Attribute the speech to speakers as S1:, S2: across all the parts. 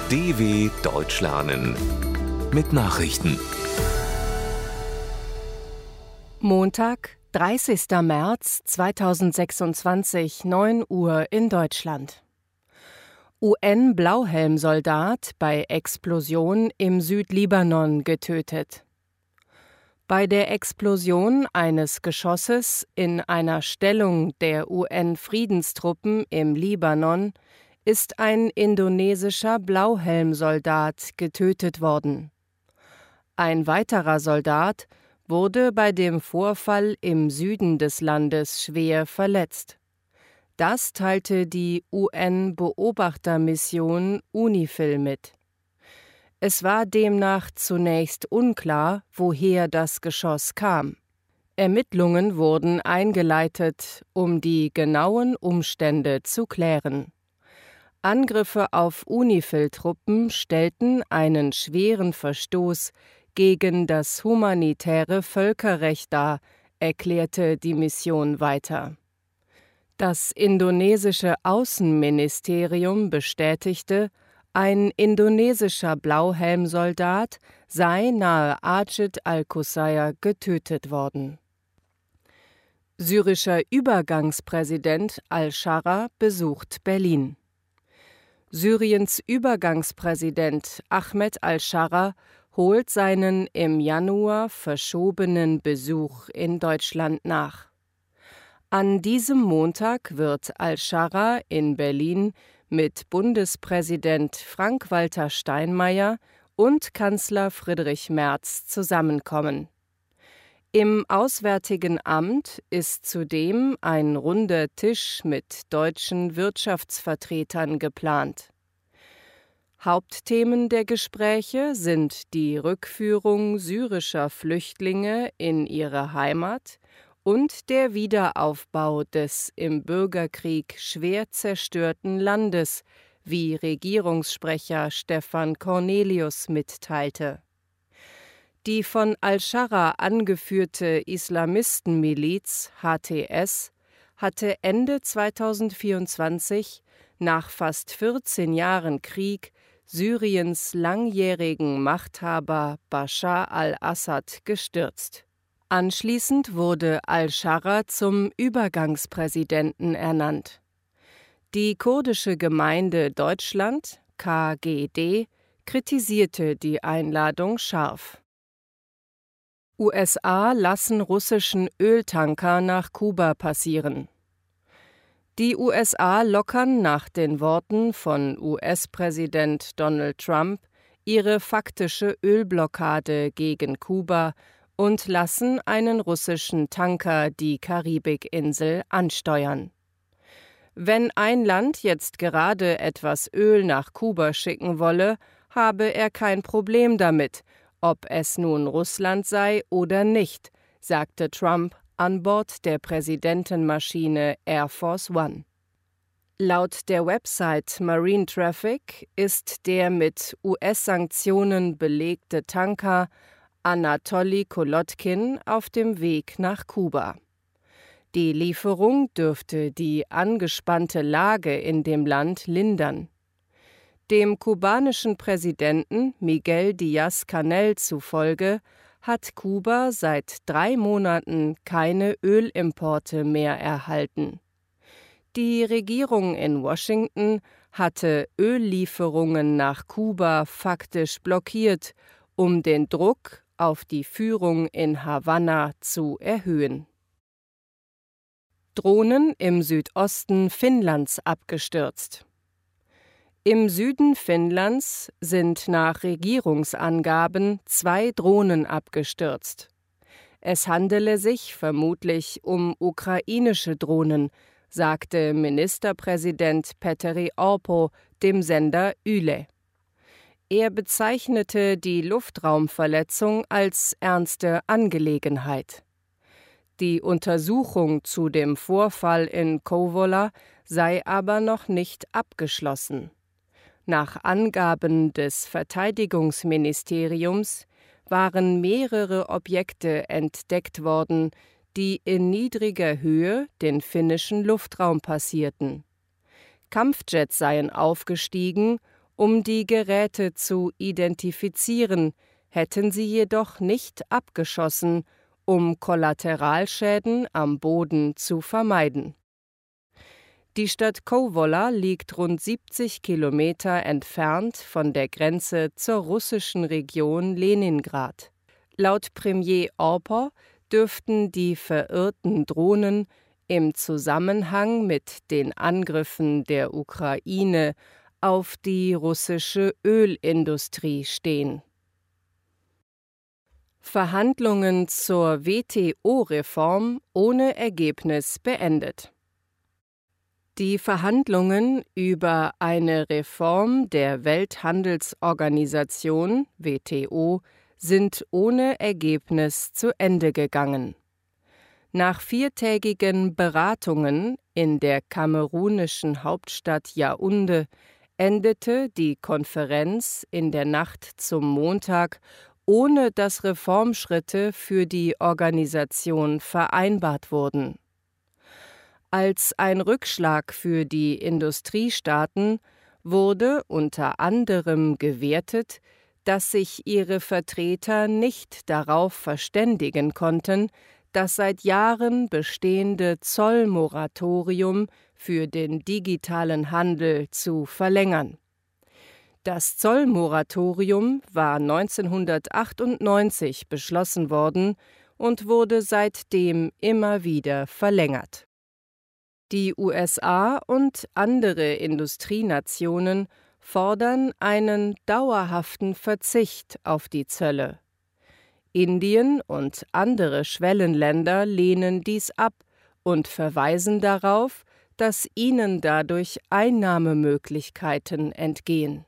S1: DW Deutsch lernen mit Nachrichten.
S2: Montag, 30. März 2026, 9 Uhr in Deutschland. UN-Blauhelmsoldat bei Explosion im Südlibanon getötet. Bei der Explosion eines Geschosses in einer Stellung der UN-Friedenstruppen im Libanon ist ein indonesischer Blauhelmsoldat getötet worden. Ein weiterer Soldat wurde bei dem Vorfall im Süden des Landes schwer verletzt. Das teilte die UN-Beobachtermission UNIFIL mit. Es war demnach zunächst unklar, woher das Geschoss kam. Ermittlungen wurden eingeleitet, um die genauen Umstände zu klären. Angriffe auf UNIFIL-Truppen stellten einen schweren Verstoß gegen das humanitäre Völkerrecht dar, erklärte die Mission weiter. Das indonesische Außenministerium bestätigte, ein indonesischer Blauhelmsoldat sei nahe Ajit al-Qusayr getötet worden. Syrischer Übergangspräsident al-Sharra besucht Berlin. Syriens Übergangspräsident Ahmed al-Sharra holt seinen im Januar verschobenen Besuch in Deutschland nach. An diesem Montag wird al-Sharra in Berlin mit Bundespräsident Frank-Walter Steinmeier und Kanzler Friedrich Merz zusammenkommen. Im Auswärtigen Amt ist zudem ein runder Tisch mit deutschen Wirtschaftsvertretern geplant. Hauptthemen der Gespräche sind die Rückführung syrischer Flüchtlinge in ihre Heimat und der Wiederaufbau des im Bürgerkrieg schwer zerstörten Landes, wie Regierungssprecher Stefan Cornelius mitteilte. Die von al-Sharra angeführte Islamistenmiliz HTS hatte Ende 2024 nach fast 14 Jahren Krieg Syriens langjährigen Machthaber Bashar al-Assad gestürzt. Anschließend wurde al-Sharra zum Übergangspräsidenten ernannt. Die kurdische Gemeinde Deutschland, KGD, kritisierte die Einladung scharf. USA lassen russischen Öltanker nach Kuba passieren. Die USA lockern nach den Worten von US-Präsident Donald Trump ihre faktische Ölblockade gegen Kuba und lassen einen russischen Tanker die Karibikinsel ansteuern. Wenn ein Land jetzt gerade etwas Öl nach Kuba schicken wolle, habe er kein Problem damit, ob es nun Russland sei oder nicht, sagte Trump an Bord der Präsidentenmaschine Air Force One. Laut der Website Marine Traffic ist der mit US-Sanktionen belegte Tanker Anatoly Kolotkin auf dem Weg nach Kuba. Die Lieferung dürfte die angespannte Lage in dem Land lindern. Dem kubanischen Präsidenten Miguel Díaz-Canel zufolge hat Kuba seit 3 Monaten keine Ölimporte mehr erhalten. Die Regierung in Washington hatte Öllieferungen nach Kuba faktisch blockiert, um den Druck auf die Führung in Havanna zu erhöhen. Drohnen im Südosten Finnlands abgestürzt. Im Süden Finnlands sind nach Regierungsangaben 2 Drohnen abgestürzt. Es handele sich vermutlich um ukrainische Drohnen, sagte Ministerpräsident Petteri Orpo dem Sender Yle. Er bezeichnete die Luftraumverletzung als ernste Angelegenheit. Die Untersuchung zu dem Vorfall in Kouvola sei aber noch nicht abgeschlossen. Nach Angaben des Verteidigungsministeriums waren mehrere Objekte entdeckt worden, die in niedriger Höhe den finnischen Luftraum passierten. Kampfjets seien aufgestiegen um die Geräte zu identifizieren, hätten sie jedoch nicht abgeschossen, um Kollateralschäden am Boden zu vermeiden. Die Stadt Kouvola liegt rund 70 Kilometer entfernt von der Grenze zur russischen Region Leningrad. Laut Premier Orpor dürften die verirrten Drohnen im Zusammenhang mit den Angriffen der Ukraine auf die russische Ölindustrie stehen. Verhandlungen zur WTO-Reform ohne Ergebnis beendet. Die Verhandlungen über eine Reform der Welthandelsorganisation WTO sind ohne Ergebnis zu Ende gegangen. Nach 4-tägigen Beratungen in der kamerunischen Hauptstadt Yaoundé endete die Konferenz in der Nacht zum Montag, ohne dass Reformschritte für die Organisation vereinbart wurden. Als ein Rückschlag für die Industriestaaten wurde unter anderem gewertet, dass sich ihre Vertreter nicht darauf verständigen konnten, das seit Jahren bestehende Zollmoratorium für den digitalen Handel zu verlängern. Das Zollmoratorium war 1998 beschlossen worden und wurde seitdem immer wieder verlängert. Die USA und andere Industrienationen fordern einen dauerhaften Verzicht auf die Zölle. Indien und andere Schwellenländer lehnen dies ab und verweisen darauf, dass ihnen dadurch Einnahmemöglichkeiten entgehen.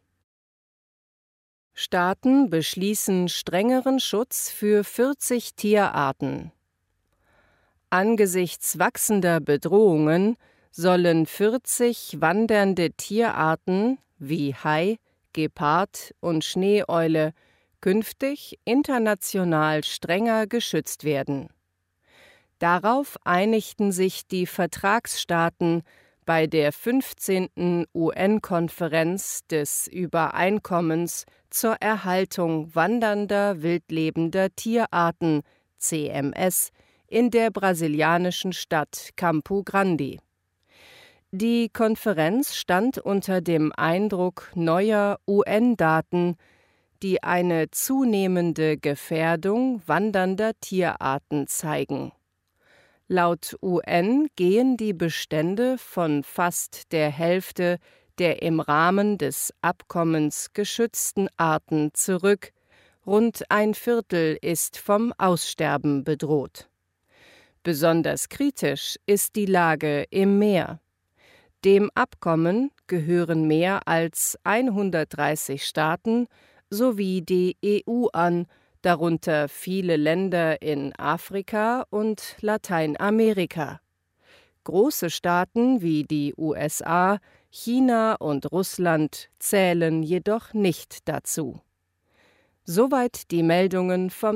S2: Staaten beschließen strengeren Schutz für 40 Tierarten. Angesichts wachsender Bedrohungen sollen 40 wandernde Tierarten wie Hai, Gepard und Schneeeule künftig international strenger geschützt werden. Darauf einigten sich die Vertragsstaaten bei der 15. UN-Konferenz des Übereinkommens zur Erhaltung wandernder wildlebender Tierarten CMS in der brasilianischen Stadt Campo Grande. Die Konferenz stand unter dem Eindruck neuer UN-Daten, die eine zunehmende Gefährdung wandernder Tierarten zeigen. Laut UN gehen die Bestände von fast der Hälfte der im Rahmen des Abkommens geschützten Arten zurück, rund ein Viertel ist vom Aussterben bedroht. Besonders kritisch ist die Lage im Meer. Dem Abkommen gehören mehr als 130 Staaten sowie die EU an, darunter viele Länder in Afrika und Lateinamerika. Große Staaten wie die USA, China und Russland zählen jedoch nicht dazu. Soweit die Meldungen vom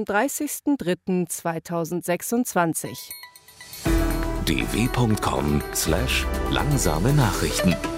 S2: 30.03.2026.
S1: dw.com/langsame Nachrichten